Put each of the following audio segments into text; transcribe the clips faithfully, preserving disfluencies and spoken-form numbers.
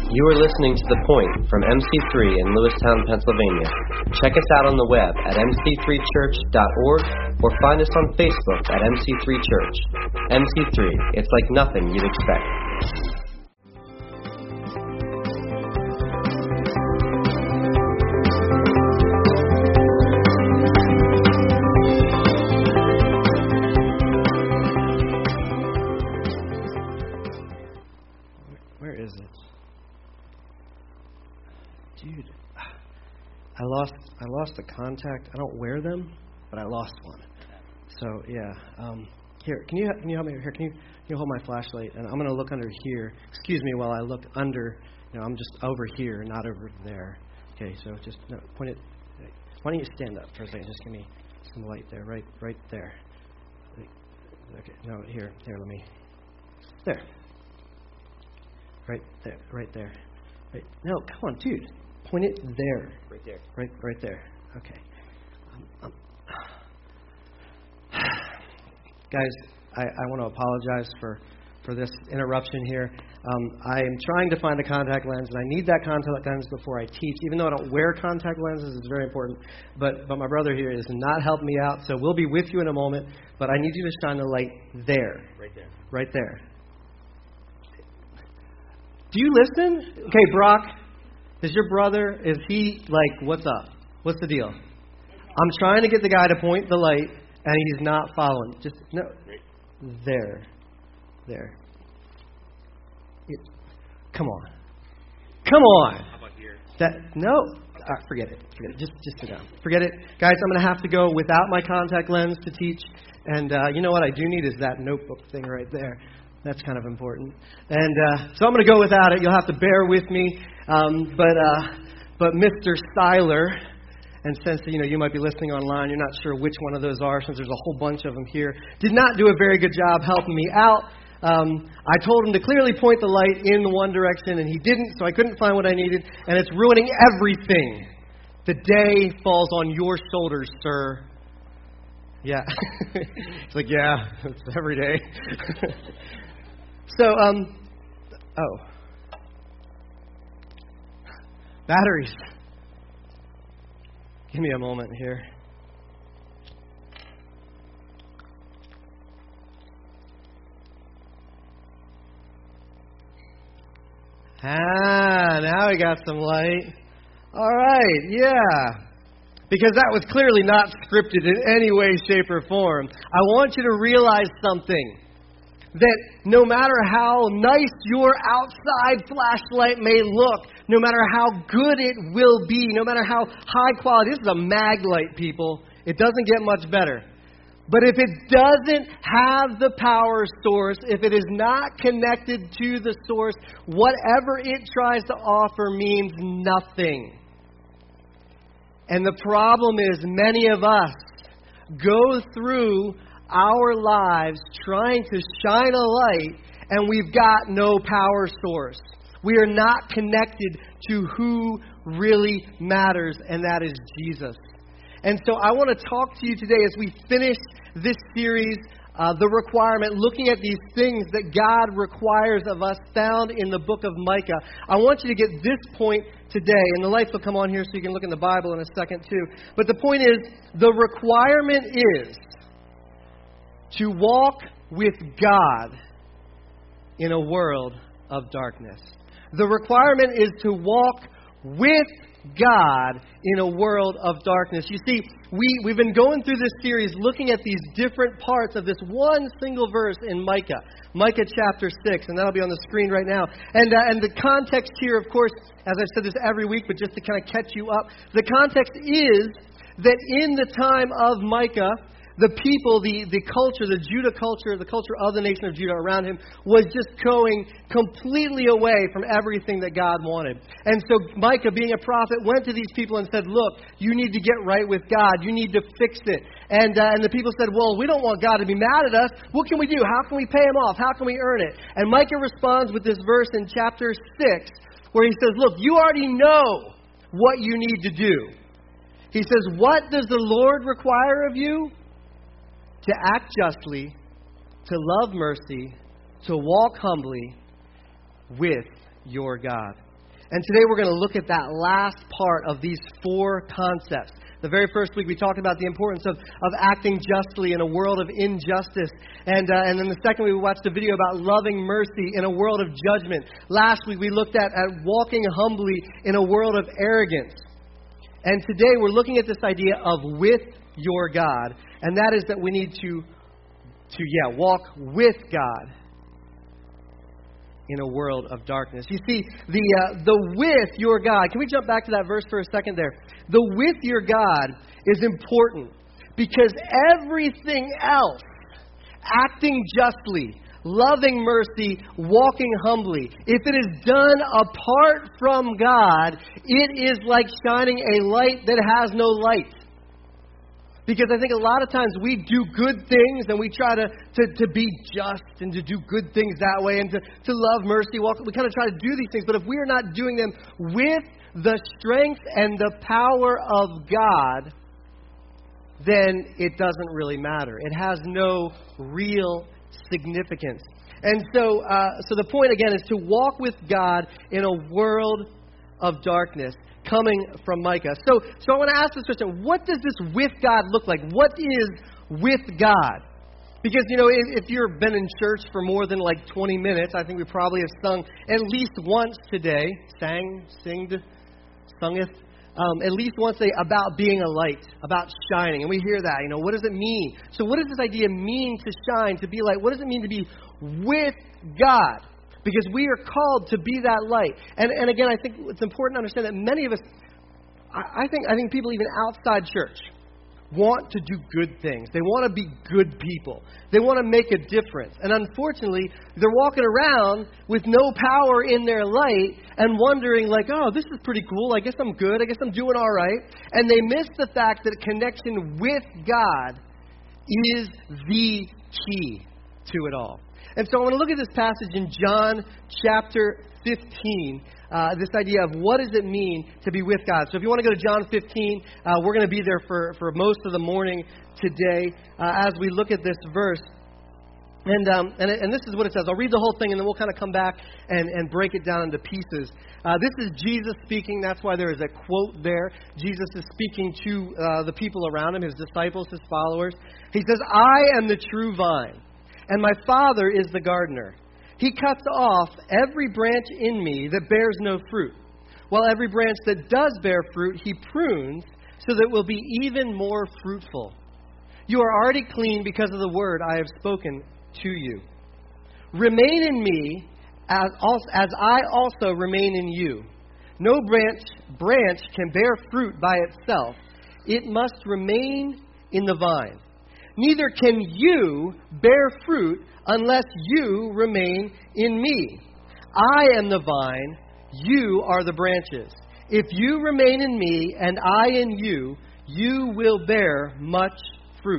You are listening to The Point from M C three in Lewistown, Pennsylvania. Check us out on the web at m c three church dot org or find us on Facebook at M C three Church. M C three, it's like nothing you'd expect. I lost I lost the contact. I don't wear them, but I lost one. So yeah. Um, here, can you can you help me here? Can you can you hold my flashlight? And I'm going to look under here. Excuse me while I look under. You know, I'm just over here, not over there. Okay, so just no, point it. Why don't you stand up for a second? Just give me some light there, right right there. Okay, no, here, here. Let me. There. Right there, right there. Right. No, come on, dude. Point it there. Right there. Right, right there. Okay. Um, um. Guys, I, I want to apologize for, for this interruption here. Um, I am trying to find a contact lens, and I need that contact lens before I teach. Even though I don't wear contact lenses, it's very important. But but my brother here is not helping me out, so we'll be with you in a moment. But I need you to shine the light there. Right there. Right there. Do you listen? Okay, Brock. Is your brother, is he like, what's up? What's the deal? I'm trying to get the guy to point the light, and he's not following. Just, no. There. There. It, come on. Come on. How about here? That, no. Uh, forget it. Forget it. Just, just sit down. Forget it. Guys, I'm going to have to go without my contact lens to teach. And uh, you know what I do need is that notebook thing right there. That's kind of important. And uh, so I'm going to go without it. You'll have to bear with me. Um, but uh, but Mister Styler, and since you know you might be listening online, you're not sure which one of those are, since there's a whole bunch of them here, did not do a very good job helping me out. Um, I told him to clearly point the light in the one direction, and he didn't, so I couldn't find what I needed, and it's ruining everything. The day falls on your shoulders, sir. Yeah. It's like, yeah, it's every day. So, um, oh. Batteries. Give me a moment here. Ah, now we got some light. All right, yeah. Because that was clearly not scripted in any way, shape, or form. I want you to realize something. That no matter how nice your outside flashlight may look, no matter how good it will be, no matter how high quality, this is a mag light, people. It doesn't get much better. But if it doesn't have the power source, if it is not connected to the source, whatever it tries to offer means nothing. And the problem is many of us go through our lives trying to shine a light, and we've got no power source. We are not connected to who really matters, and that is Jesus. And so I want to talk to you today as we finish this series, uh, The Requirement, looking at these things that God requires of us found in the book of Micah. I want you to get this point today, and the lights will come on here so you can look in the Bible in a second too. But the point is, the requirement is to walk with God in a world of darkness. The requirement is to walk with God in a world of darkness. You see, we, we've been going through this series looking at these different parts of this one single verse in Micah. Micah chapter six, and that'll be on the screen right now. And, uh, and the context here, of course, as I've said this every week, but just to kind of catch you up, the context is that in the time of Micah, the people, the, the culture, the Judah culture, the culture of the nation of Judah around him was just going completely away from everything that God wanted. And so Micah, being a prophet, went to these people and said, look, you need to get right with God. You need to fix it. And, uh, and the people said, well, we don't want God to be mad at us. What can we do? How can we pay him off? How can we earn it? And Micah responds with this verse in chapter six where he says, look, you already know what you need to do. He says, what does the Lord require of you? To act justly, to love mercy, to walk humbly with your God. And today we're going to look at that last part of these four concepts. The very first week we talked about the importance of, of acting justly in a world of injustice. And, uh, and then the second week we watched a video about loving mercy in a world of judgment. Last week we looked at, at walking humbly in a world of arrogance. And today we're looking at this idea of with your God. And that is that we need to, to yeah, walk with God in a world of darkness. You see, the uh, the with your God. Can we jump back to that verse for a second there? The with your God is important because everything else, acting justly, loving mercy, walking humbly, if it is done apart from God, it is like shining a light that has no light. Because I think a lot of times we do good things and we try to, to, to be just and to do good things that way and to, to love mercy. Walk, we kind of try to do these things, but if we are not doing them with the strength and the power of God, then it doesn't really matter. It has no real significance. And so, uh, so the point again is to walk with God in a world of darkness. Coming from Micah. So, so I want to ask this question. What does this with God look like? What is with God? Because, you know, if, if you've been in church for more than like twenty minutes, I think we probably have sung at least once today. Sang, singed, sungeth. Um, at least once today about being a light, about shining. And we hear that, you know, what does it mean? So what does this idea mean to shine, to be light? What does it mean to be with God? Because we are called to be that light. And and again, I think it's important to understand that many of us, I, I think I think people even outside church want to do good things. They want to be good people. They want to make a difference. And unfortunately, they're walking around with no power in their light and wondering like, oh, this is pretty cool. I guess I'm good. I guess I'm doing all right. And they miss the fact that connection with God is the key to it all. And so I want to look at this passage in John chapter fifteen, uh, this idea of what does it mean to be with God. So if you want to go to John fifteen, uh, we're going to be there for, for most of the morning today uh, as we look at this verse. And, um, and and this is what it says. I'll read the whole thing and then we'll kind of come back and, and break it down into pieces. Uh, this is Jesus speaking. That's why there is a quote there. Jesus is speaking to uh, the people around him, his disciples, his followers. He says, I am the true vine, and my Father is the gardener. He cuts off every branch in me that bears no fruit, while every branch that does bear fruit he prunes so that it will be even more fruitful. You are already clean because of the word I have spoken to you. Remain in me as, also, as I also remain in you. No branch, branch can bear fruit by itself. It must remain in the vine. Neither can you bear fruit unless you remain in me. I am the vine, you are the branches. If you remain in me and I in you, you will bear much fruit.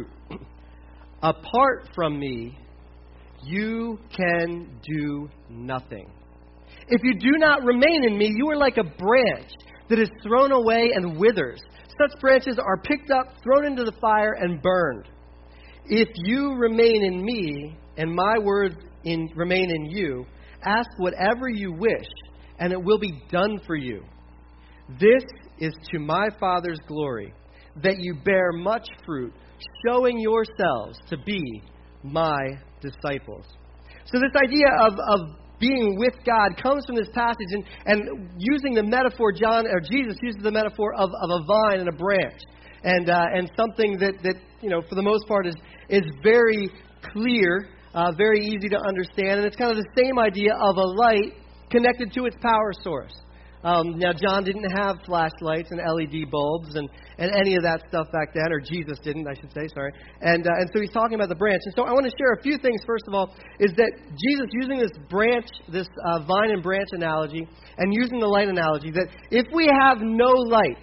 Apart from me, you can do nothing. If you do not remain in me, you are like a branch that is thrown away and withers. Such branches are picked up, thrown into the fire, and burned. If you remain in me, and my words in, remain in you, ask whatever you wish, and it will be done for you. This is to my Father's glory, that you bear much fruit, showing yourselves to be my disciples. So this idea of, of being with God comes from this passage, and, and using the metaphor, John or Jesus uses the metaphor of, of a vine and a branch. And uh, and something that, that, you know, for the most part is, is very clear, uh, very easy to understand. And it's kind of the same idea of a light connected to its power source. Um, now, John didn't have flashlights and L E D bulbs and, and any of that stuff back then, or Jesus didn't, I should say, sorry. And uh, and so he's talking about the branch. And so I want to share a few things, first of all, is that Jesus, using this branch, this uh, vine and branch analogy, and using the light analogy, that if we have no light,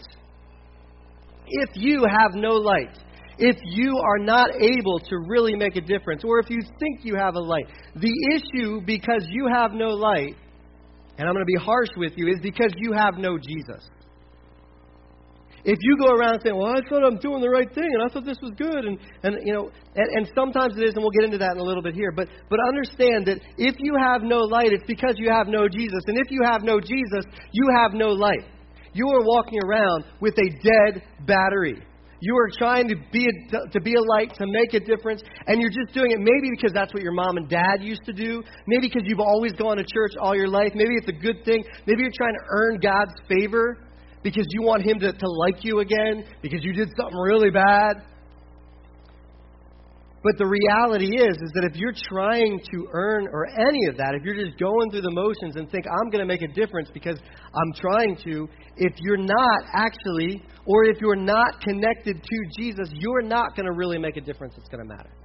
if you have no light, if you are not able to really make a difference, or if you think you have a light, the issue, because you have no light, and I'm going to be harsh with you, is because you have no Jesus. if you go around saying, well, I thought I'm doing the right thing, and I thought this was good, and, and you know, and, and sometimes it is, and we'll get into that in a little bit here, but, but understand that if you have no light, it's because you have no Jesus. And if you have no Jesus, you have no light. You are walking around with a dead battery. You are trying to be a, to be a light, to make a difference, and you're just doing it maybe because that's what your mom and dad used to do, maybe because you've always gone to church all your life, maybe it's a good thing, maybe you're trying to earn God's favor because you want Him to, to like you again, because you did something really bad. But the reality is, is that if you're trying to earn or any of that, if you're just going through the motions and think, I'm going to make a difference because I'm trying to, if you're not actually, or if you're not connected to Jesus, you're not going to really make a difference that's going to matter.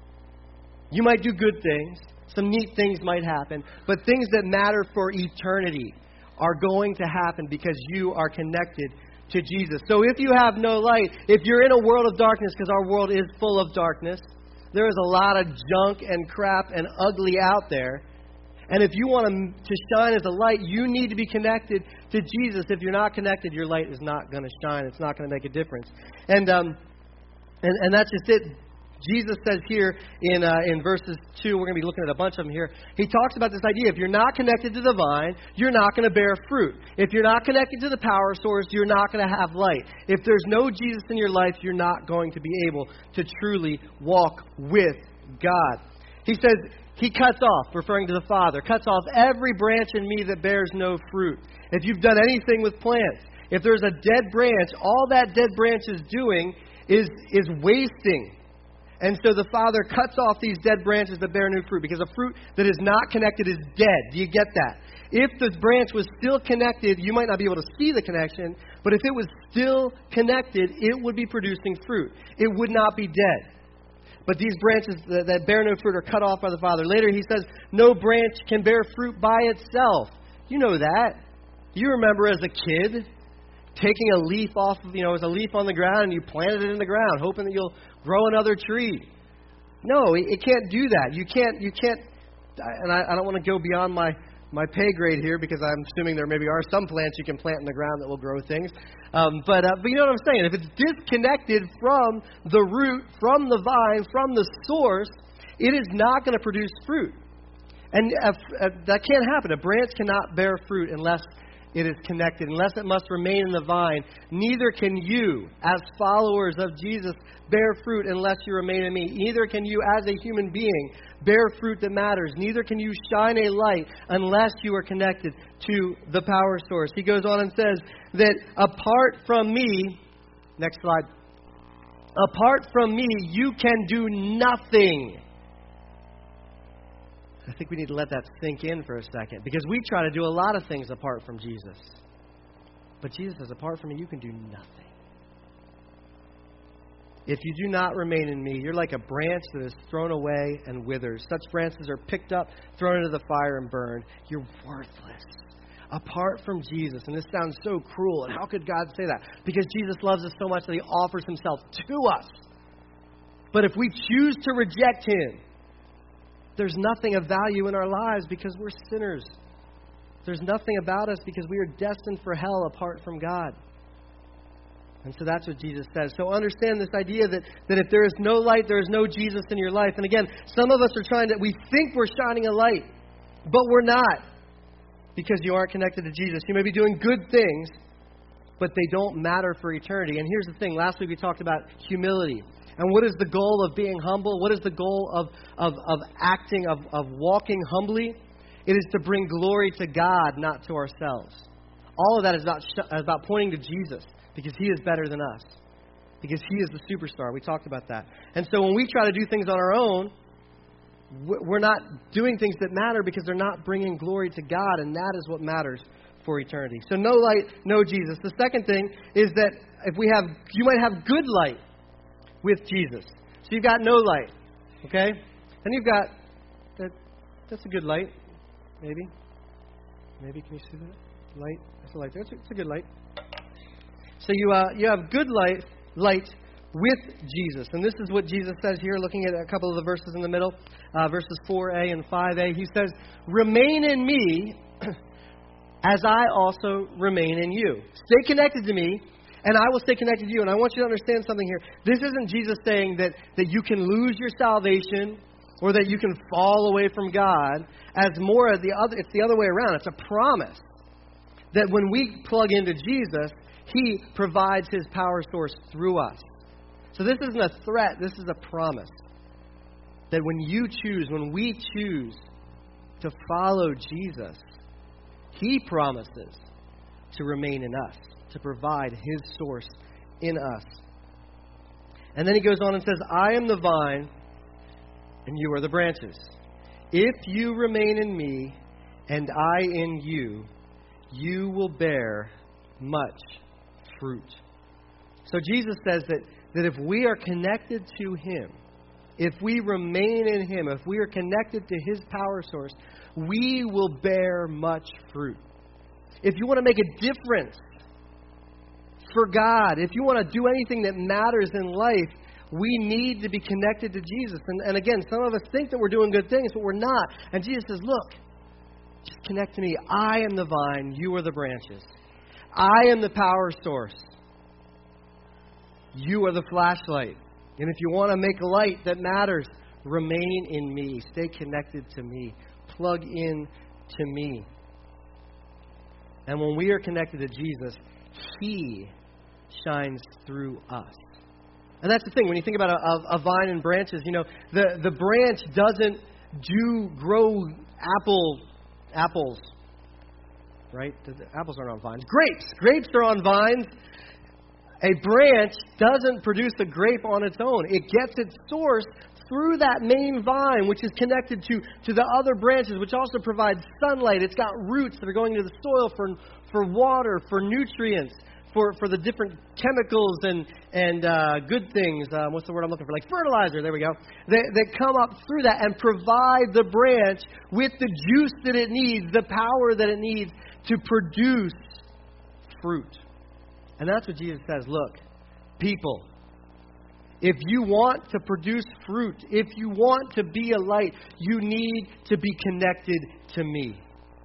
You might do good things. Some neat things might happen. But things that matter for eternity are going to happen because you are connected to Jesus. So if you have no light, if you're in a world of darkness, because our world is full of darkness, there is a lot of junk and crap and ugly out there. And if you want to shine as a light, you need to be connected to Jesus. If you're not connected, your light is not going to shine. It's not going to make a difference. And um, and, and that's just it. Jesus says here in uh, in verses two, we're going to be looking at a bunch of them here. He talks about this idea. If you're not connected to the vine, you're not going to bear fruit. If you're not connected to the power source, you're not going to have light. If there's no Jesus in your life, you're not going to be able to truly walk with God. He says He cuts off, referring to the Father, cuts off every branch in me that bears no fruit. If you've done anything with plants, if there's a dead branch, all that dead branch is doing is is wasting. And so the Father cuts off these dead branches that bear no fruit, because a fruit that is not connected is dead. Do you get that? If the branch was still connected, you might not be able to see the connection, but if it was still connected, it would be producing fruit. It would not be dead. But these branches that, that bear no fruit are cut off by the Father. Later he says, no branch can bear fruit by itself. You know that. You remember as a kid taking a leaf off, of, you know, as a leaf on the ground, and you planted it in the ground, hoping that you'll grow another tree. No, it, it can't do that. You can't, you can't, and I, I don't want to go beyond my, my pay grade here, because I'm assuming there maybe are some plants you can plant in the ground that will grow things. Um, but, uh, but you know what I'm saying? If it's disconnected from the root, from the vine, from the source, it is not going to produce fruit. And uh, uh, that can't happen. A branch cannot bear fruit unless it is connected, unless it must remain in the vine. Neither can you, as followers of Jesus, bear fruit unless you remain in me. Neither can you, as a human being, bear fruit that matters. Neither can you shine a light unless you are connected to the power source. He goes on and says that apart from me, next slide, apart from me, you can do nothing. I think we need to let that sink in for a second, because we try to do a lot of things apart from Jesus. But Jesus says, apart from me, you can do nothing. If you do not remain in me, you're like a branch that is thrown away and withers. Such branches are picked up, thrown into the fire, and burned. You're worthless apart from Jesus. And this sounds so cruel. And how could God say that? Because Jesus loves us so much that He offers Himself to us. But if we choose to reject Him, there's nothing of value in our lives because we're sinners. There's nothing about us because we are destined for hell apart from God. And so that's what Jesus says. So understand this idea that, that if there is no light, there is no Jesus in your life. And again, some of us are trying to, we think we're shining a light, but we're not, because you aren't connected to Jesus. You may be doing good things, but they don't matter for eternity. And here's the thing. Last week we talked about humility. And what is the goal of being humble? What is the goal of, of, of acting, of, of walking humbly? It is to bring glory to God, not to ourselves. All of that is about, about pointing to Jesus, because He is better than us. Because He is the superstar. We talked about that. And so when we try to do things on our own, we're not doing things that matter because they're not bringing glory to God, and that is what matters for eternity. So no light, no Jesus. The second thing is that if we have, you might have good light with Jesus. So you've got no light, okay? And you've got, that. that's a good light, maybe. Maybe, can you see that? Light, that's a light there. It's a, it's a good light. So you uh, you have good light, light with Jesus. And this is what Jesus says here, looking at a couple of the verses in the middle, uh, verses four a and five a. He says, remain in me as I also remain in you. Stay connected to me, and I will stay connected to you. And I want you to understand something here. This isn't Jesus saying that, that you can lose your salvation or that you can fall away from God. As more of the other, it's the other way around. It's a promise that when we plug into Jesus, He provides His power source through us. So this isn't a threat. This is a promise that when you choose, when we choose to follow Jesus, He promises to remain in us, to provide His source in us. And then He goes on and says, I am the vine, and you are the branches. If you remain in me, and I in you, you will bear much fruit. So Jesus says that, that if we are connected to Him, if we remain in Him, if we are connected to His power source, we will bear much fruit. If you want to make a difference for God, if you want to do anything that matters in life, we need to be connected to Jesus. And, and again, some of us think that we're doing good things, but we're not. And Jesus says, look, just connect to me. I am the vine, you are the branches. I am the power source. You are the flashlight. And if you want to make a light that matters, remain in me. Stay connected to me. Plug in to me. And when we are connected to Jesus, He shines through us. And that's the thing. When you think about a, a, a vine and branches, you know, the, the branch doesn't do grow apple apples, right? The apples aren't on vines. Grapes. Grapes are on vines. A branch doesn't produce a grape on its own. It gets its source through that main vine, which is connected to, to the other branches, which also provides sunlight. It's got roots that are going into the soil for, for water, for nutrients, for, for the different chemicals and, and uh, good things. Um, what's the word I'm looking for? Like fertilizer, there we go. That, that come up through that and provide the branch with the juice that it needs, the power that it needs to produce fruit. And that's what Jesus says. Look, people, if you want to produce fruit, if you want to be a light, you need to be connected to me.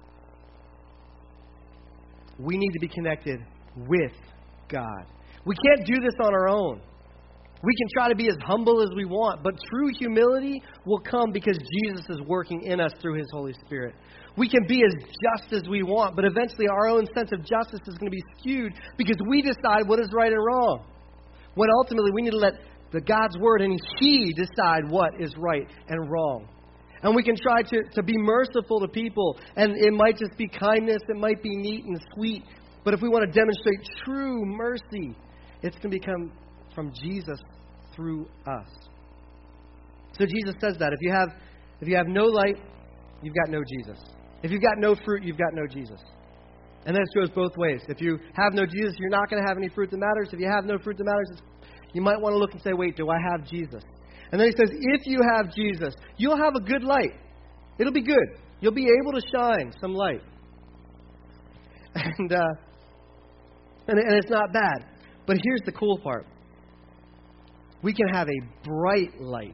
We need to be connected with God. We can't do this on our own. We can try to be as humble as we want, but true humility will come because Jesus is working in us through His Holy Spirit. We can be as just as we want, but eventually our own sense of justice is going to be skewed because we decide what is right and wrong. When ultimately we need to let the God's Word and He decide what is right and wrong. And we can try to, to be merciful to people, and it might just be kindness, it might be neat and sweet, but if we want to demonstrate true mercy, it's going to become from Jesus through us. So Jesus says that if you have if you have no light, you've got no Jesus. If you've got no fruit, you've got no Jesus. And this goes both ways. If you have no Jesus, you're not going to have any fruit that matters. If you have no fruit that matters, you might want to look and say, wait, do I have Jesus? And then he says, if you have Jesus, you'll have a good light. It'll be good. You'll be able to shine some light. And, uh, and, and it's not bad. But here's the cool part. We can have a bright light.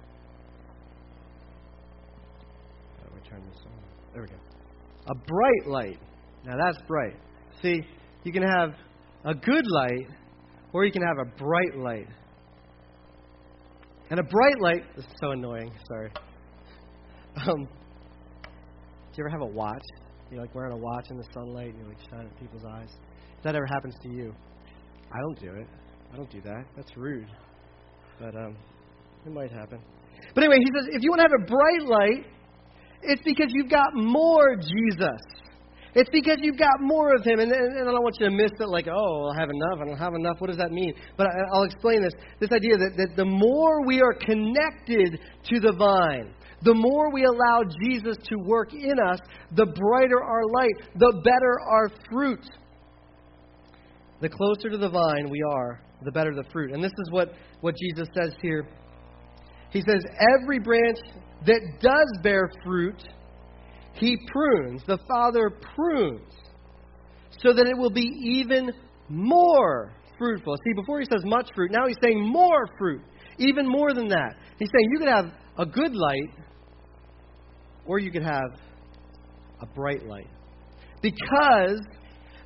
How do I turn this on? There we go. A bright light. Now that's bright. See, you can have a good light, or you can have a bright light. And a bright light, this is so annoying, sorry. Um, do you ever have a watch? You're like wearing a watch in the sunlight and you like shine at people's eyes. If that ever happens to you, I don't do it. I don't do that. That's rude. But um, it might happen. But anyway, he says, if you want to have a bright light, it's because you've got more Jesus. It's because you've got more of Him. And, and, and I don't want you to miss it like, oh, I'll have enough. I don't have enough. What does that mean? But I, I'll explain this. This idea that, that the more we are connected to the vine, the more we allow Jesus to work in us, the brighter our light, the better our fruit. The closer to the vine we are, the better the fruit. And this is what, what Jesus says here. He says, every branch that does bear fruit, He prunes. The Father prunes so that it will be even more fruitful. See, before He says much fruit, now He's saying more fruit. Even more than that. He's saying you could have a good light or you could have a bright light. Because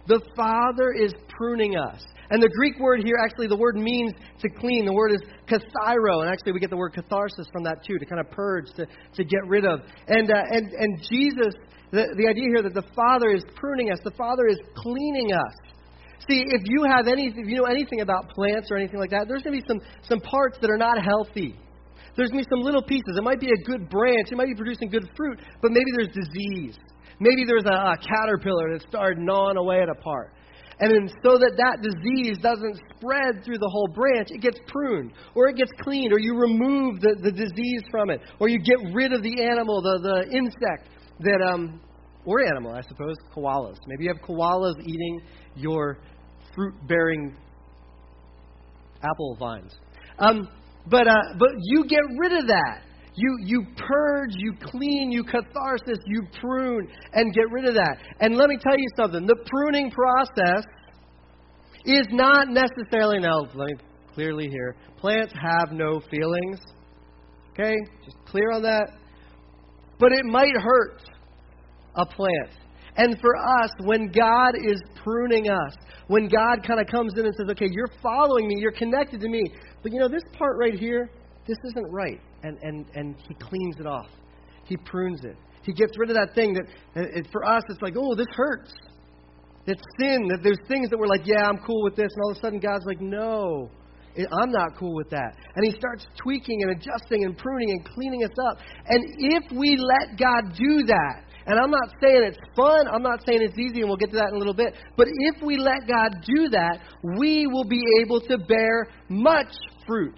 The Father is pruning us. And the Greek word here, actually, the word means to clean. The word is kathairo. And actually, we get the word catharsis from that, too, to kind of purge, to, to get rid of. And, uh, and, and Jesus, the, the idea here that the Father is pruning us, the Father is cleaning us. See, if you have any, if you know anything about plants or anything like that, there's going to be some, some parts that are not healthy. There's going to be some little pieces. It might be a good branch. It might be producing good fruit, but maybe there's disease. Maybe there's a, a caterpillar that started gnawing away at a part. And then so that that disease doesn't spread through the whole branch, it gets pruned, or it gets cleaned, or you remove the, the disease from it, or you get rid of the animal, the, the insect that, um, or animal, I suppose, koalas. Maybe you have koalas eating your fruit-bearing apple vines. Um, but uh, but you get rid of that. You you purge, you clean, you catharsis, you prune, and get rid of that. And let me tell you something. The pruning process is not necessarily, now let me clearly here, plants have no feelings. Okay? Just clear on that. But it might hurt a plant. And for us, when God is pruning us, when God kind of comes in and says, okay, you're following me, you're connected to me, but you know, this part right here, this isn't right. And, and, and he cleans it off. He prunes it. He gets rid of that thing that, it, for us, it's like, oh, this hurts. It's sin. That there's things that we're like, yeah, I'm cool with this. And all of a sudden, God's like, no, I'm not cool with that. And he starts tweaking and adjusting and pruning and cleaning us up. And if we let God do that, and I'm not saying it's fun, I'm not saying it's easy, and we'll get to that in a little bit, but if we let God do that, we will be able to bear much fruit.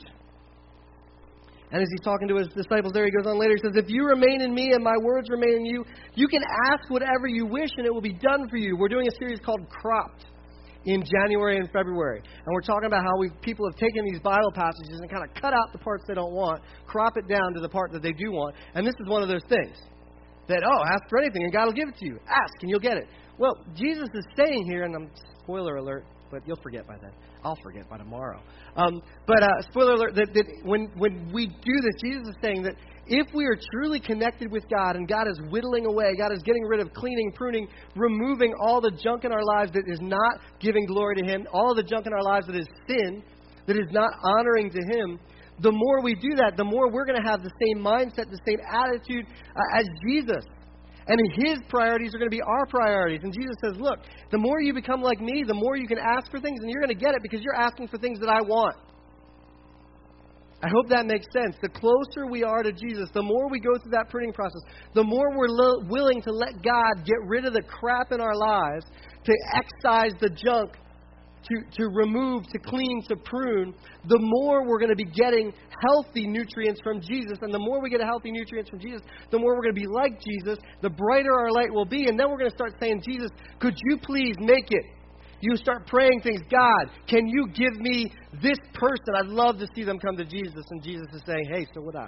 And as he's talking to his disciples there, he goes on later, he says, if you remain in me and my words remain in you, you can ask whatever you wish and it will be done for you. We're doing a series called Cropped in January and February. And we're talking about how we people have taken these Bible passages and kind of cut out the parts they don't want, crop it down to the part that they do want. And this is one of those things. That, oh, ask for anything and God will give it to you. Ask and you'll get it. Well, Jesus is saying here, and I'm spoiler alert, but you'll forget by then. I'll forget by tomorrow. Um, but uh, spoiler alert, that, that when, when we do this, Jesus is saying that if we are truly connected with God and God is whittling away, God is getting rid of, cleaning, pruning, removing all the junk in our lives that is not giving glory to Him, all the junk in our lives that is sin, that is not honoring to Him, the more we do that, the more we're going to have the same mindset, the same attitude uh, as Jesus. And His priorities are going to be our priorities. And Jesus says, look, the more you become like me, the more you can ask for things, and you're going to get it because you're asking for things that I want. I hope that makes sense. The closer we are to Jesus, the more we go through that pruning process, the more we're lo- willing to let God get rid of the crap in our lives, to excise the junk, To, to remove, to clean, to prune, the more we're going to be getting healthy nutrients from Jesus. And the more we get healthy nutrients from Jesus, the more we're going to be like Jesus, the brighter our light will be. And then we're going to start saying, Jesus, could you please make it? You start praying things. God, can you give me this person? I'd love to see them come to Jesus. And Jesus is saying, hey, so would I.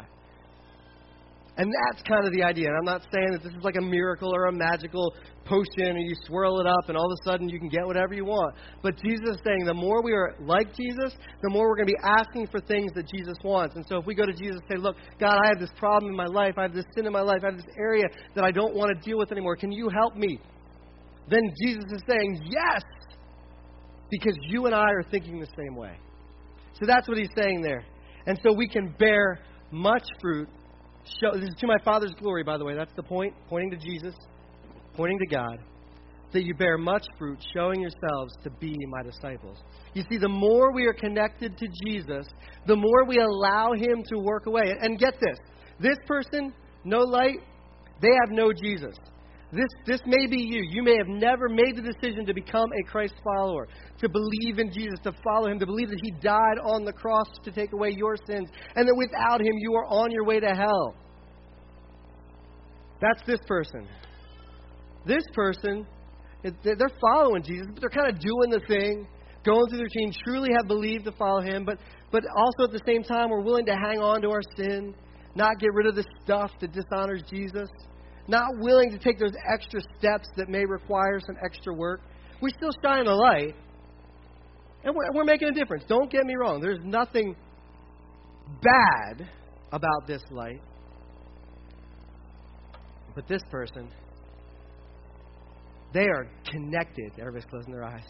And that's kind of the idea. And I'm not saying that this is like a miracle or a magical potion and you swirl it up and all of a sudden you can get whatever you want. But Jesus is saying the more we are like Jesus, the more we're going to be asking for things that Jesus wants. And so if we go to Jesus and say, look, God, I have this problem in my life. I have this sin in my life. I have this area that I don't want to deal with anymore. Can you help me? Then Jesus is saying, yes, because you and I are thinking the same way. So that's what he's saying there. And so we can bear much fruit. Show, this is to my Father's glory, by the way. That's the point. Pointing to Jesus, pointing to God. That you bear much fruit, showing yourselves to be my disciples. You see, the more we are connected to Jesus, the more we allow Him to work away. And get this. This person, no light, they have no Jesus. This, this may be you. You may have never made the decision to become a Christ follower, to believe in Jesus, to follow Him, to believe that He died on the cross to take away your sins, and that without Him you are on your way to hell. That's this person. This person, they're following Jesus, but they're kind of doing the thing, going through the routine, truly have believed to follow Him, but, but also at the same time we're willing to hang on to our sin, not get rid of the stuff that dishonors Jesus. Not willing to take those extra steps that may require some extra work. We still shine the light. And we're, we're making a difference. Don't get me wrong. There's nothing bad about this light. But this person, they are connected. Everybody's closing their eyes.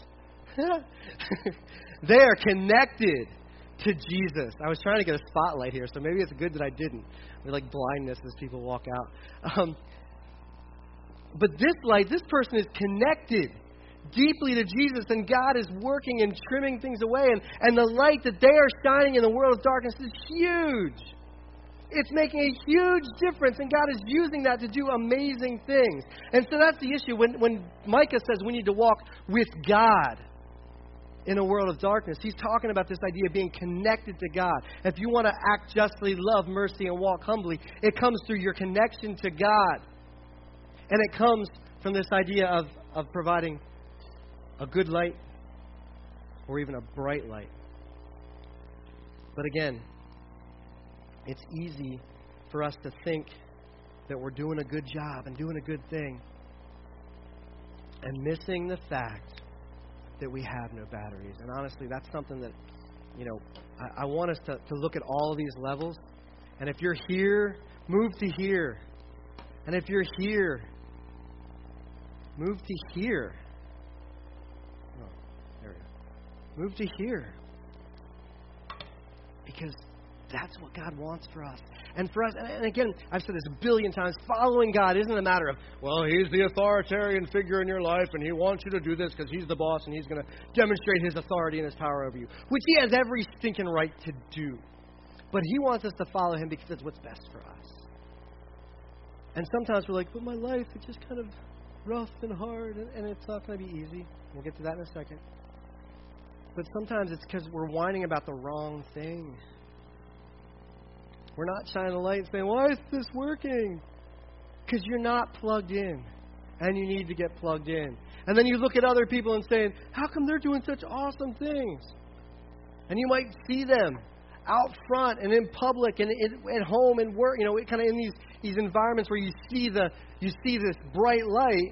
They are connected to Jesus. I was trying to get a spotlight here, so maybe it's good that I didn't. We're like blindness as people walk out. Um, but this light, this person is connected deeply to Jesus, and God is working and trimming things away. And, and the light that they are shining in the world of darkness is huge. It's making a huge difference, and God is using that to do amazing things. And so that's the issue. When, when Micah says we need to walk with God in a world of darkness, he's talking about this idea of being connected to God. If you want to act justly, love mercy, and walk humbly, it comes through your connection to God. And it comes from this idea of, of providing a good light or even a bright light. But again, it's easy for us to think that we're doing a good job and doing a good thing and missing the fact that we have no batteries. And honestly, that's something that, you know, I, I want us to, to look at all of these levels. And if you're here, move to here. And if you're here, move to here. Oh, there we go. Move to here. Because that's what God wants for us. And for us, and again, I've said this a billion times, following God isn't a matter of, well, He's the authoritarian figure in your life, and He wants you to do this because He's the boss, and He's going to demonstrate His authority and His power over you, which He has every stinking right to do. But He wants us to follow Him because it's what's best for us. And sometimes we're like, but my life is just kind of rough and hard, and, and it's not going to be easy. We'll get to that in a second. But sometimes it's because we're whining about the wrong thing. We're not shining a light and saying, why is this working? Because you're not plugged in, and you need to get plugged in. And then you look at other people and saying, how come they're doing such awesome things? And you might see them out front and in public and at home and work, you know, kind of in these, these environments where you see the you see this bright light.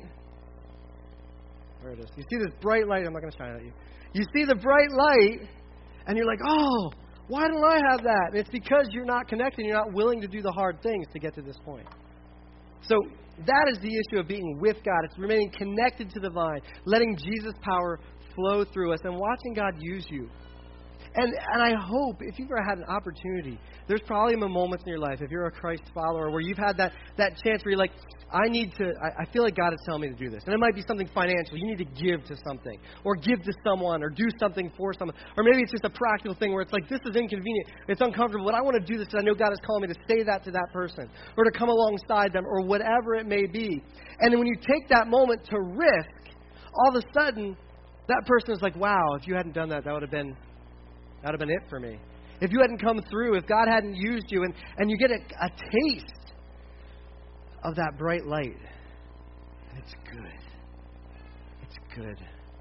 There it is. You see this bright light. I'm not going to shine it at you. You see the bright light, and you're like, oh, why don't I have that? And it's because you're not connected. You're not willing to do the hard things to get to this point. So that is the issue of being with God. It's remaining connected to the vine, letting Jesus' power flow through us, and watching God use you. And and I hope, if you've ever had an opportunity, there's probably been moments in your life, if you're a Christ follower, where you've had that, that chance where you're like, I need to, I, I feel like God is telling me to do this. And it might be something financial. You need to give to something, or give to someone, or do something for someone. Or maybe it's just a practical thing where it's like, this is inconvenient, it's uncomfortable, but I want to do this because I know God is calling me to say that to that person, or to come alongside them, or whatever it may be. And then when you take that moment to risk, all of a sudden, that person is like, wow, if you hadn't done that, that would have been... That would have been it for me. If you hadn't come through, if God hadn't used you, and, and you get a, a taste of that bright light, and it's good. It's good.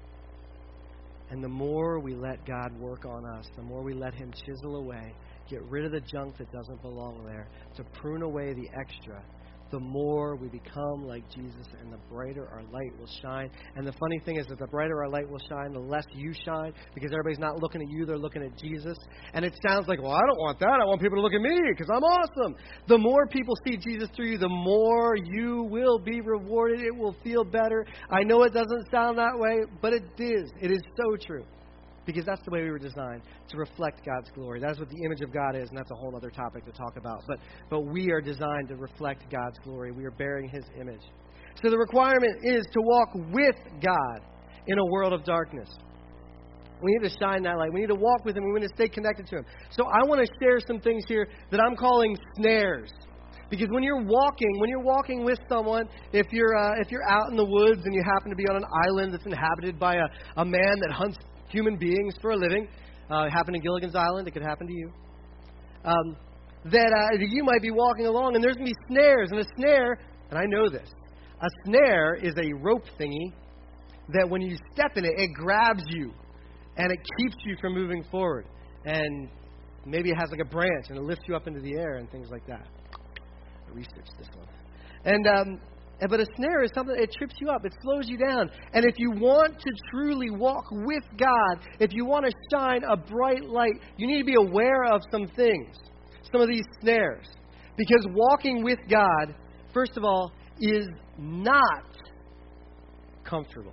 And the more we let God work on us, the more we let Him chisel away, get rid of the junk that doesn't belong there, to prune away the extra, the more we become like Jesus, and the brighter our light will shine. And the funny thing is that the brighter our light will shine, the less you shine, because everybody's not looking at you, they're looking at Jesus. And it sounds like, well, I don't want that. I want people to look at me because I'm awesome. The more people see Jesus through you, the more you will be rewarded. It will feel better. I know it doesn't sound that way, but it is. It is so true. Because that's the way we were designed, to reflect God's glory. That's what the image of God is, and that's a whole other topic to talk about. But but we are designed to reflect God's glory. We are bearing His image. So the requirement is to walk with God in a world of darkness. We need to shine that light. We need to walk with Him. We need to stay connected to Him. So I want to share some things here that I'm calling snares. Because when you're walking, when you're walking with someone, if you're uh, if you're out in the woods and you happen to be on an island that's inhabited by a, a man that hunts human beings for a living, uh, it happened in Gilligan's Island, it could happen to you, um, that uh, you might be walking along and there's going to be snares. And a snare, and I know this, a snare is a rope thingy that when you step in it, it grabs you and it keeps you from moving forward. And maybe it has like a branch and it lifts you up into the air and things like that. I researched this one. And um, But a snare is something that trips you up. It slows you down. And if you want to truly walk with God, if you want to shine a bright light, you need to be aware of some things, some of these snares. Because walking with God, first of all, is not comfortable.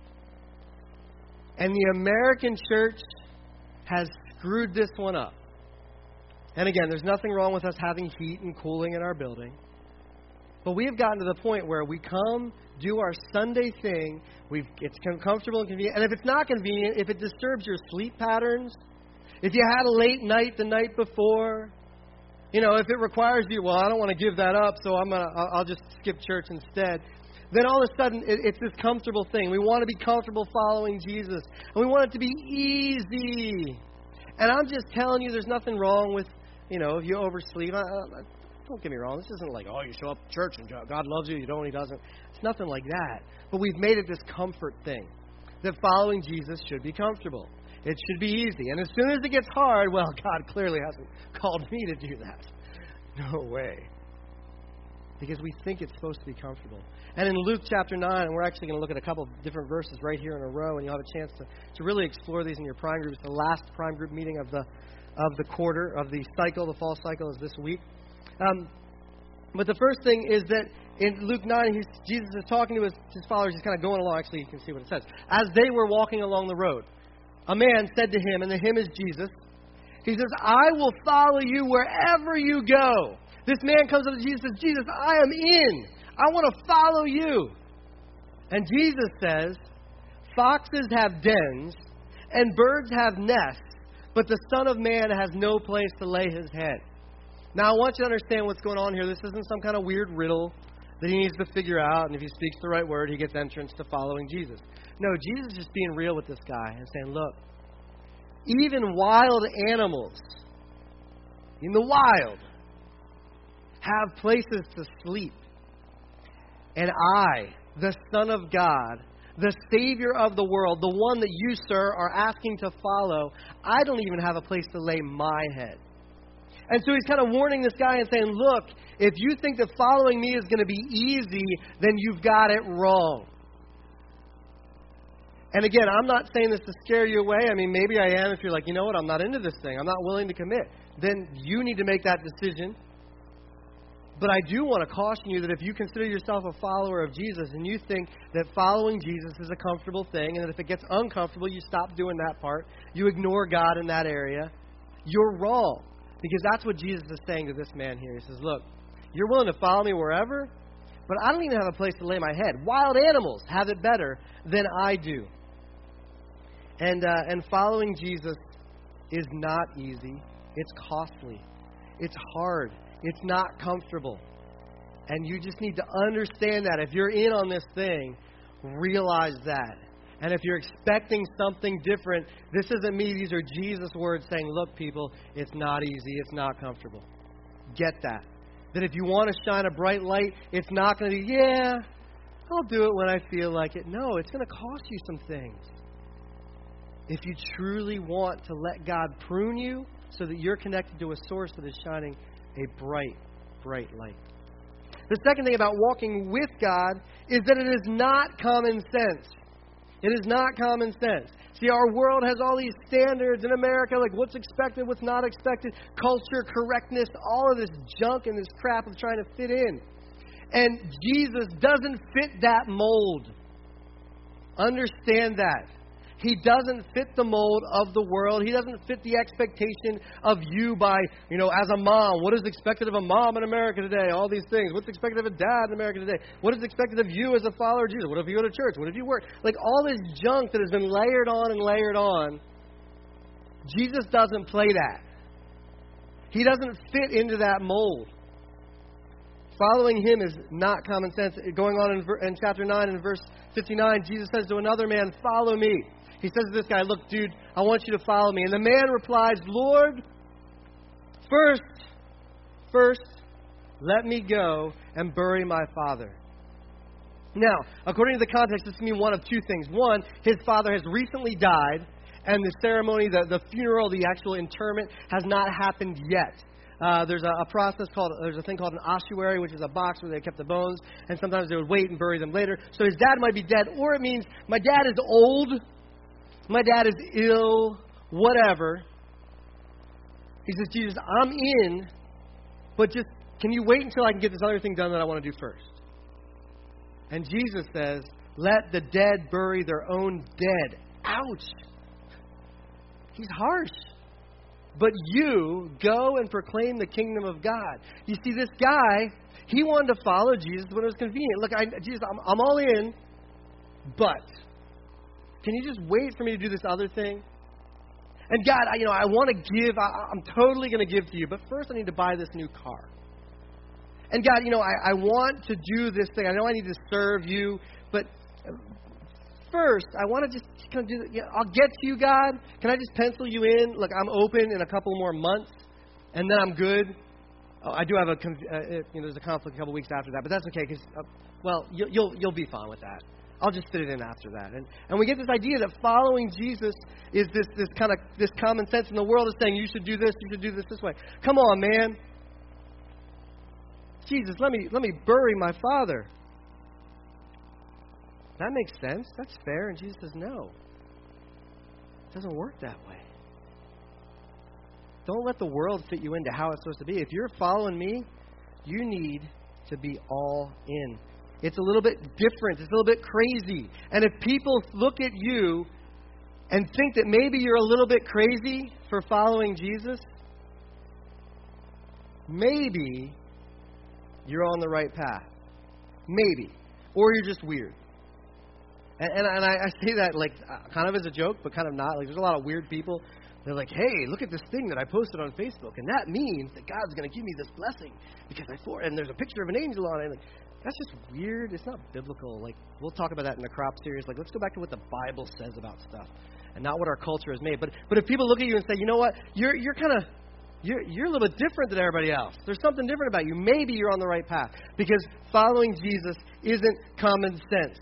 And the American church has screwed this one up. And again, there's nothing wrong with us having heat and cooling in our building. But we have gotten to the point where we come, do our Sunday thing, we've, it's comfortable and convenient. And if it's not convenient, if it disturbs your sleep patterns, if you had a late night the night before, you know, if it requires you, well, I don't want to give that up, so I'm gonna, I'll just skip church instead. Then all of a sudden, it, it's this comfortable thing. We want to be comfortable following Jesus. And we want it to be easy. And I'm just telling you, there's nothing wrong with, you know, if you oversleep. I, I, don't get me wrong. This isn't like, oh, you show up to church and God loves you. You don't, He doesn't. It's nothing like that. But we've made it this comfort thing, that following Jesus should be comfortable. It should be easy. And as soon as it gets hard, well, God clearly hasn't called me to do that. No way. Because we think it's supposed to be comfortable. And in Luke chapter nine, and we're actually going to look at a couple of different verses right here in a row, and you'll have a chance to, to really explore these in your prime group. It's the last prime group meeting of the of the quarter, of the cycle. The fall cycle is this week. Um, but the first thing is that in Luke nine, he's, Jesus is talking to his, his followers. He's kind of going along. Actually, you can see what it says. As they were walking along the road, a man said to him, and the him is Jesus, he says, I will follow you wherever you go. This man comes up to Jesus and says, Jesus, I am in. I want to follow you. And Jesus says, foxes have dens and birds have nests, but the Son of Man has no place to lay his head. Now, I want you to understand what's going on here. This isn't some kind of weird riddle that he needs to figure out, and if he speaks the right word, he gets entrance to following Jesus. No, Jesus is just being real with this guy and saying, look, even wild animals in the wild have places to sleep. And I, the Son of God, the Savior of the world, the one that you, sir, are asking to follow, I don't even have a place to lay my head. And so he's kind of warning this guy and saying, look, if you think that following me is going to be easy, then you've got it wrong. And again, I'm not saying this to scare you away. I mean, maybe I am if you're like, you know what, I'm not into this thing. I'm not willing to commit. Then you need to make that decision. But I do want to caution you that if you consider yourself a follower of Jesus and you think that following Jesus is a comfortable thing, and that if it gets uncomfortable, you stop doing that part, you ignore God in that area, you're wrong. Because that's what Jesus is saying to this man here. He says, look, you're willing to follow me wherever, but I don't even have a place to lay my head. Wild animals have it better than I do. And uh, and following Jesus is not easy. It's costly. It's hard. It's not comfortable. And you just need to understand that. If you're in on this thing, realize that. And if you're expecting something different, this isn't me. These are Jesus' words saying, look, people, it's not easy. It's not comfortable. Get that. That if you want to shine a bright light, it's not going to be, yeah, I'll do it when I feel like it. No, it's going to cost you some things. If you truly want to let God prune you so that you're connected to a source that is shining a bright, bright light. The second thing about walking with God is that it is not common sense. It is not common sense. See, our world has all these standards in America, like what's expected, what's not expected, culture, correctness, all of this junk and this crap of trying to fit in. And Jesus doesn't fit that mold. Understand that. He doesn't fit the mold of the world. He doesn't fit the expectation of you by, you know, as a mom. What is expected of a mom in America today? All these things. What's expected of a dad in America today? What is expected of you as a follower of Jesus? What if you go to church? What if you work? Like all this junk that has been layered on and layered on. Jesus doesn't play that. He doesn't fit into that mold. Following him is not common sense. Going on in, in chapter nine and verse fifty-nine, Jesus says to another man, follow me. He says to this guy, look, dude, I want you to follow me. And the man replies, Lord, first, first, let me go and bury my father. Now, according to the context, this can mean one of two things. One, his father has recently died, and the ceremony, the, the funeral, the actual interment has not happened yet. Uh, there's a, a process called, there's a thing called an ossuary, which is a box where they kept the bones, and sometimes they would wait and bury them later. So his dad might be dead, or it means my dad is old, my dad is ill, whatever. He says, Jesus, I'm in, but just, can you wait until I can get this other thing done that I want to do first? And Jesus says, Let the dead bury their own dead. Ouch. He's harsh. But you go and proclaim the kingdom of God. You see, this guy, he wanted to follow Jesus when it was convenient. Look, I, Jesus, I'm, I'm all in, but can you just wait for me to do this other thing? And God, I, you know, I want to give. I, I'm totally going to give to you, but first I need to buy this new car. And God, you know, I, I want to do this thing. I know I need to serve you, but first, I want to just kind of do it. Yeah, I'll get to you, God. Can I just pencil you in? Look, I'm open in a couple more months, and then I'm good. Oh, I do have a, uh, you know, there's a conflict a couple weeks after that, but that's okay because, uh, well, you'll, you'll you'll be fine with that. I'll just fit it in after that. And and we get this idea that following Jesus is this this kind of this common sense in the world is saying you should do this, you should do this this way. Come on, man. Jesus, let me let me bury my father. That makes sense. That's fair. And Jesus says, no. It doesn't work that way. Don't let the world fit you into how it's supposed to be. If you're following me, you need to be all in. It's a little bit different. It's a little bit crazy. And if people look at you and think that maybe you're a little bit crazy for following Jesus, maybe you're on the right path. Maybe. Or you're just weird. And, and, and I, I say that like uh, kind of as a joke, but kind of not. Like there's a lot of weird people. They're like, hey, look at this thing that I posted on Facebook, and that means that God's going to give me this blessing because I for and there's a picture of an angel on it. Like, that's just weird. It's not biblical. Like we'll talk about that in the crop series. Like let's go back to what the Bible says about stuff, and not what our culture has made. But but if people look at you and say, you know what, you're you're kind of you're you're a little bit different than everybody else. There's something different about you. Maybe you're on the right path because following Jesus isn't common sense.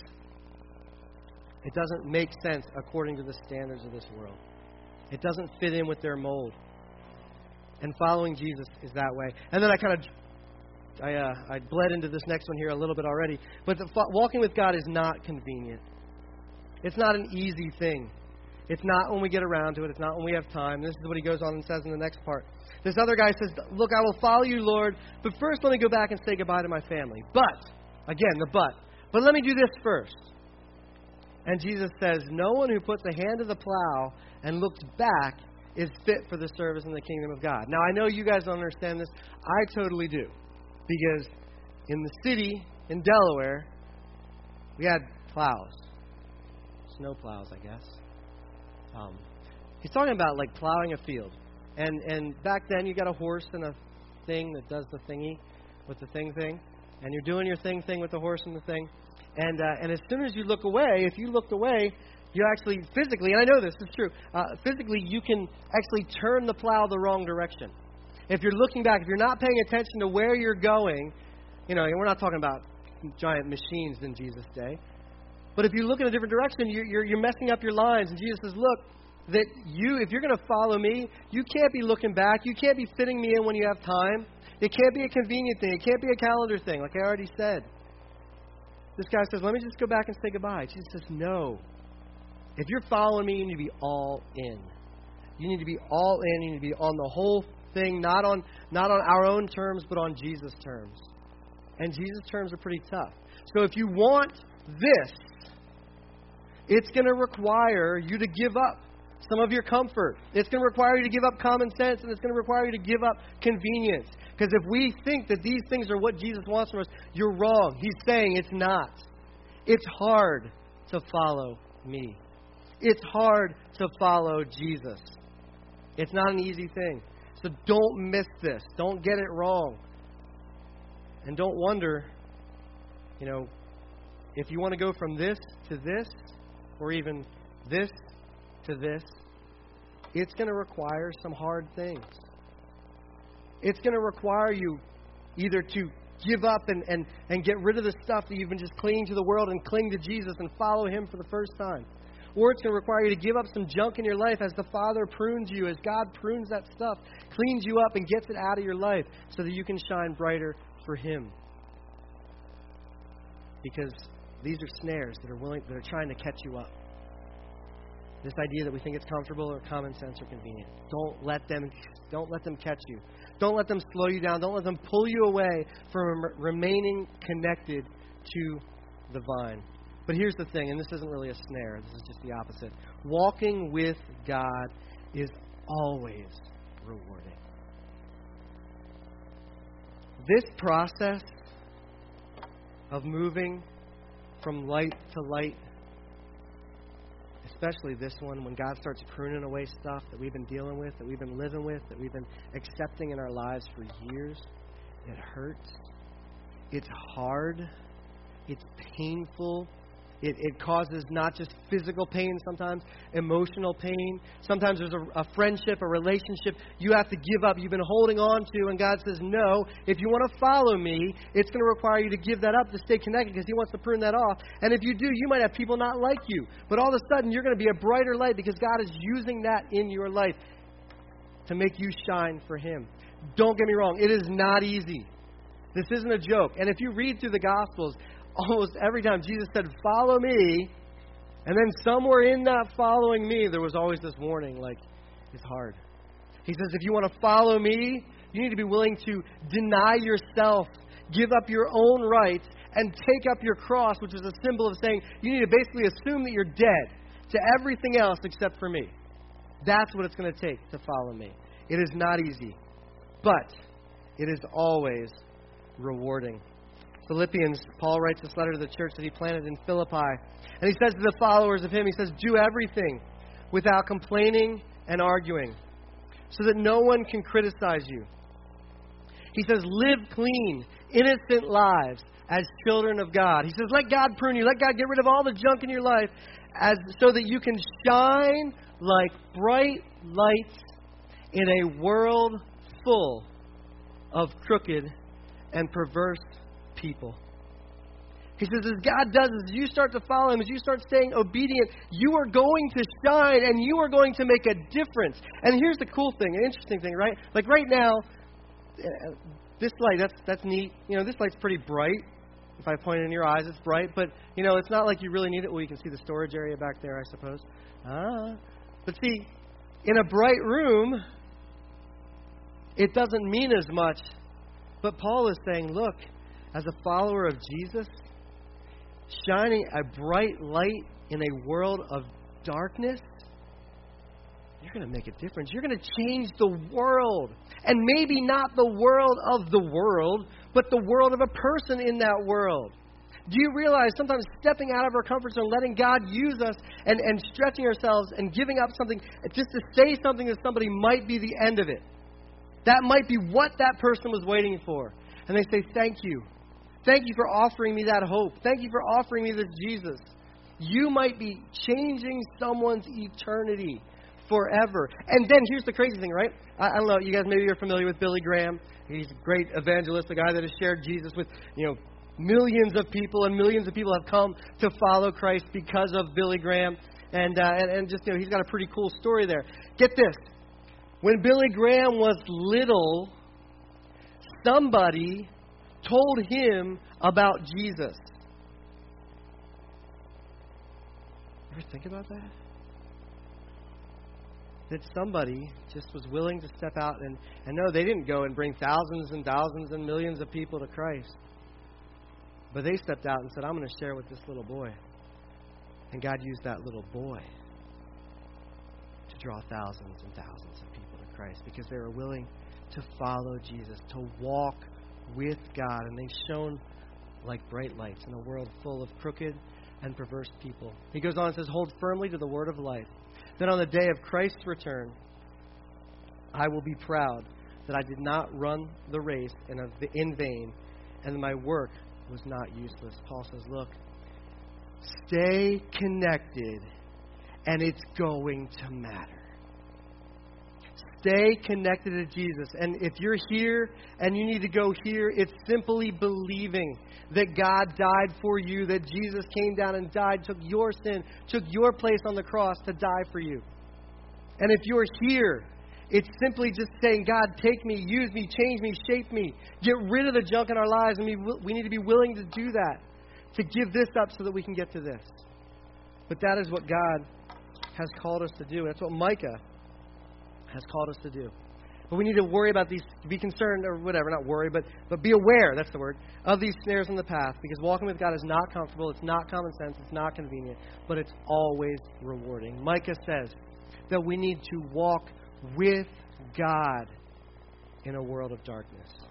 It doesn't make sense according to the standards of this world. It doesn't fit in with their mold. And following Jesus is that way. And then I kind of, I uh, I bled into this next one here a little bit already. But the, walking with God is not convenient. It's not an easy thing. It's not when we get around to it. It's not when we have time. This is what he goes on and says in the next part. This other guy says, look, I will follow you, Lord, but first let me go back and say goodbye to my family. But, again, the but. But let me do this first. And Jesus says, no one who puts a hand to the plow and looks back is fit for the service in the kingdom of God. Now, I know you guys don't understand this. I totally do. Because in the city, in Delaware, we had plows. Snow plows, I guess. Um, he's talking about, like, plowing a field. And and back then, you got a horse and a thing that does the thingy with the thing thing. And you're doing your thing thing with the horse and the thing. And uh, and as soon as you look away, if you looked away, you actually physically, and I know this is true, uh, physically you can actually turn the plow the wrong direction. If you're looking back, if you're not paying attention to where you're going, you know, and we're not talking about giant machines in Jesus' day, but if you look in a different direction, you're, you're, you're messing up your lines. And Jesus says, look, that you, if you're going to follow me, you can't be looking back. You can't be fitting me in when you have time. It can't be a convenient thing. It can't be a calendar thing, like I already said. This guy says, let me just go back and say goodbye. Jesus says, no. If you're following me, you need to be all in. You need to be all in. You need to be on the whole thing, not on not on our own terms, but on Jesus' terms. And Jesus' terms are pretty tough. So if you want this, it's going to require you to give up some of your comfort. It's going to require you to give up common sense, and it's going to require you to give up convenience. Because if we think that these things are what Jesus wants from us, you're wrong. He's saying it's not. It's hard to follow me. It's hard to follow Jesus. It's not an easy thing. So don't miss this. Don't get it wrong. And don't wonder, you know, if you want to go from this to this, or even this to this, it's going to require some hard things. It's going to require you either to give up and, and, and get rid of the stuff that you've been just clinging to the world and cling to Jesus and follow Him for the first time. Or it's going to require you to give up some junk in your life as the Father prunes you, as God prunes that stuff, cleans you up and gets it out of your life so that you can shine brighter for Him. Because these are snares that are willing, that are trying to catch you up. This idea that we think it's comfortable or common sense or convenient. Don't let them don't let them catch you. Don't let them slow you down. Don't let them pull you away from remaining connected to the vine. But here's the thing, and this isn't really a snare. This is just the opposite. Walking with God is always rewarding. This process of moving from light to light, especially this one, when God starts pruning away stuff that we've been dealing with, that we've been living with, that we've been accepting in our lives for years, it hurts. It's hard. It's painful. It, it causes not just physical pain sometimes, emotional pain. Sometimes there's a, a friendship, a relationship you have to give up, you've been holding on to, and God says, no, if you want to follow me, it's going to require you to give that up to stay connected because He wants to prune that off. And if you do, you might have people not like you. But all of a sudden, you're going to be a brighter light because God is using that in your life to make you shine for Him. Don't get me wrong, it is not easy. This isn't a joke. And if you read through the Gospels, almost every time Jesus said, follow me, and then somewhere in that following me, there was always this warning, like, it's hard. He says, if you want to follow me, you need to be willing to deny yourself, give up your own rights, and take up your cross, which is a symbol of saying you need to basically assume that you're dead to everything else except for me. That's what it's going to take to follow me. It is not easy, but it is always rewarding. Philippians, Paul writes this letter to the church that he planted in Philippi. And he says to the followers of him, he says, do everything without complaining and arguing, so that no one can criticize you. He says, live clean, innocent lives as children of God. He says, let God prune you. Let God get rid of all the junk in your life as so that you can shine like bright lights in a world full of crooked and perverse people. He says, as God does, as you start to follow Him, as you start staying obedient, you are going to shine and you are going to make a difference. And here's the cool thing, an interesting thing, right? Like right now, this light, that's that's neat. You know, this light's pretty bright. If I point it in your eyes, it's bright. But, you know, it's not like you really need it. Well, you can see the storage area back there, I suppose. Ah. But see, in a bright room, it doesn't mean as much. But Paul is saying, look, as a follower of Jesus, shining a bright light in a world of darkness, you're going to make a difference. You're going to change the world. And maybe not the world of the world, but the world of a person in that world. Do you realize sometimes stepping out of our comfort zone, letting God use us and, and stretching ourselves and giving up something just to say something to somebody might be the end of it? That might be what that person was waiting for. And they say, thank you. Thank you for offering me that hope. Thank you for offering me this Jesus. You might be changing someone's eternity forever. And then here's the crazy thing, right? I, I don't know, you guys maybe you're familiar with Billy Graham. He's a great evangelist, a guy that has shared Jesus with, you know, millions of people, and millions of people have come to follow Christ because of Billy Graham. And, uh, and, and just, you know, he's got a pretty cool story there. Get this. When Billy Graham was little, somebody told him about Jesus. Ever think about that? That somebody just was willing to step out and, and no, they didn't go and bring thousands and thousands and millions of people to Christ. But they stepped out and said, I'm going to share with this little boy. And God used that little boy to draw thousands and thousands of people to Christ because they were willing to follow Jesus, to walk with God. And they shone like bright lights in a world full of crooked and perverse people. He goes on and says, hold firmly to the word of life. Then on the day of Christ's return, I will be proud that I did not run the race in, a, in vain and that my work was not useless. Paul says, look, stay connected and it's going to matter. Stay connected to Jesus. And if you're here and you need to go here, it's simply believing that God died for you, that Jesus came down and died, took your sin, took your place on the cross to die for you. And if you're here, it's simply just saying, God, take me, use me, change me, shape me. Get rid of the junk in our lives. And we, we need to be willing to do that, to give this up so that we can get to this. But that is what God has called us to do. That's what Micah has called us to do. But we need to worry about these, be concerned or whatever, not worry, but, but be aware, that's the word, of these snares in the path. Because walking with God is not comfortable, it's not common sense, it's not convenient, but it's always rewarding. Micah says that we need to walk with God in a world of darkness.